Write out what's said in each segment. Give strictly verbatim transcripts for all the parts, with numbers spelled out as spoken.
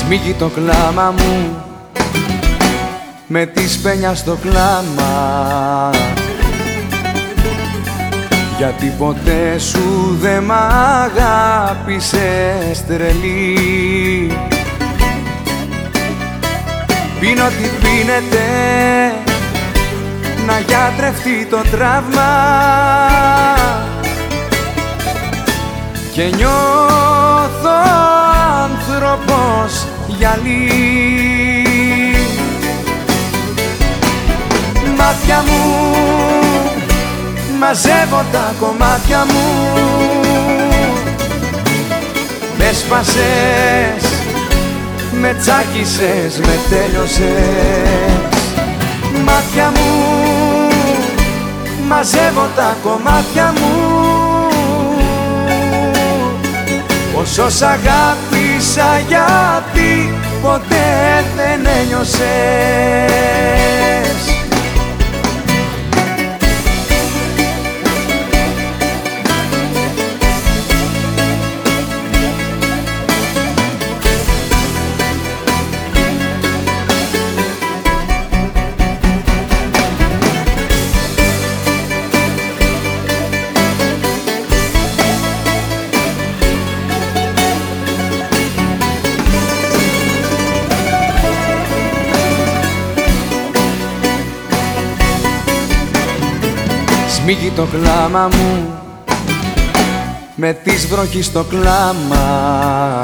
Σμίγει το κλάμα μου με τη σπένια στο κλάμα, γιατί ποτέ σου δε μ' αγάπησες τρελή. Πίνω τι πίνεται να γιατρευτεί το τραύμα και νιώθω άνθρωπος γυαλί. Μάτια μου, μαζεύω τα κομμάτια μου, με σπάσες, με τσάκισες, με τέλειωσες. Μάτια μου, μαζεύω τα κομμάτια μου, όσο σ' αγάπησα γιατί ποτέ δεν ένιωσες. Σμίγει το κλάμα μου με της βροχής στο κλάμα,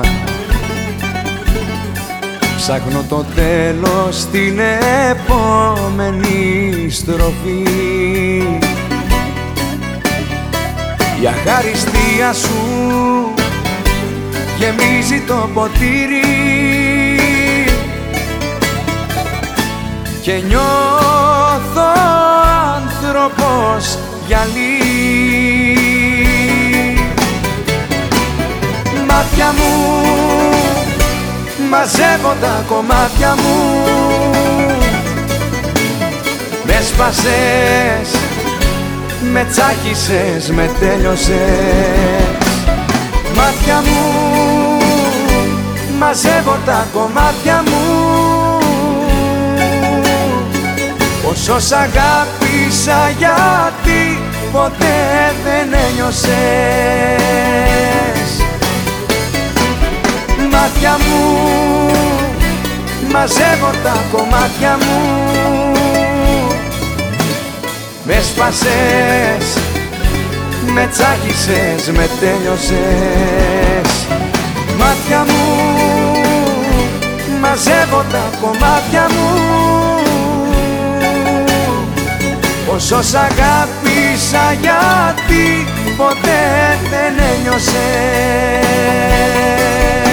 ψάχνω το τέλος στην επόμενη στροφή. Η αχαριστία σου γεμίζει το ποτήρι και νιώθω άνθρωπος γυαλί. Μάτια μου, μαζεύω τα κομμάτια μου, με σπάσες, με τσάκισες, με τέλειωσες. Μάτια μου, μαζεύω τα κομμάτια μου, όσο σ' αγάπησα γιατί ποτέ δεν ένιωσες. Μάτια μου, μαζεύω τα κομμάτια μου, με σπάσες, με τσάκισες, με τέλειωσες. Μάτια μου, μαζεύω τα κομμάτια μου, όσο σ' αγάπησα γιατί ποτέ δεν ένιωσες.